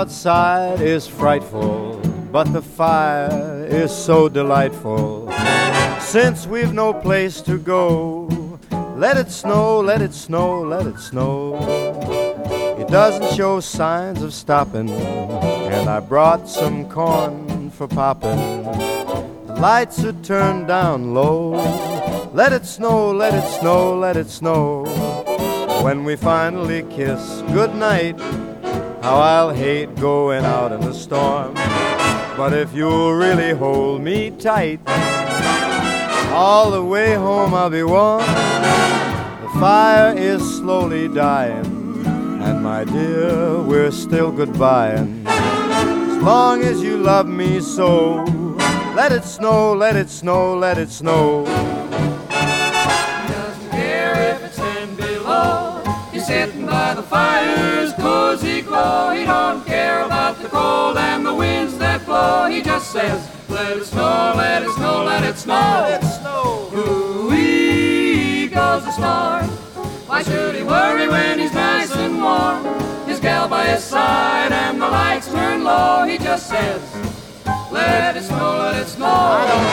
outside is frightful, but the fire is so delightful. Since we've no place to go, let it snow, let it snow, let it snow. It doesn't show signs of stopping, and I brought some corn for popping. The lights are turned down low. Let it snow, let it snow, let it snow. When we finally kiss goodnight, how I'll hate going out in the storm. But if you'll really hold me tight, all the way home I'll be warm. The fire is slowly dying, and my dear, we're still goodbying. As long as you love me so, let it snow, let it snow, let it snow. He doesn't care if it's 10 below. He's sitting by the fire's cozy glow. He don't care about the cold and the winds that blow. He just says, let it snow, let it snow, let it snow. Let it snow. Ooh-wee goes the storm. Why should he worry when he's nice and warm? His gal by his side and the lights turn low. He just says, let it snow, let it snow. I don't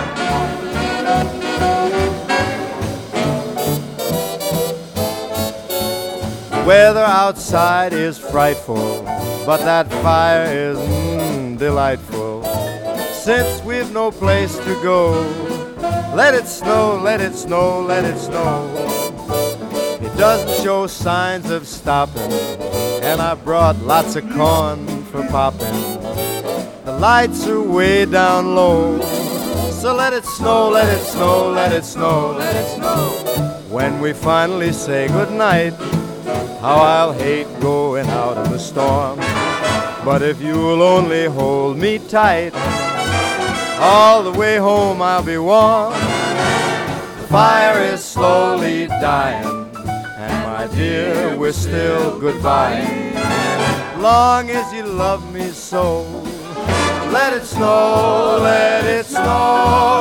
care. The weather outside is frightful, but that fire is delightful. Since we've no place to go, let it snow, let it snow, let it snow. It doesn't show signs of stopping, and I brought lots of corn for popping. The lights are way down low, so let it snow, let it snow, let it snow, let it snow. When we finally say goodnight, how I'll hate going out in the storm. But if you'll only hold me tight, all the way home I'll be warm. The fire is slowly dying, and my dear, we're still goodbying. Long as you love me so, let it snow, let it snow.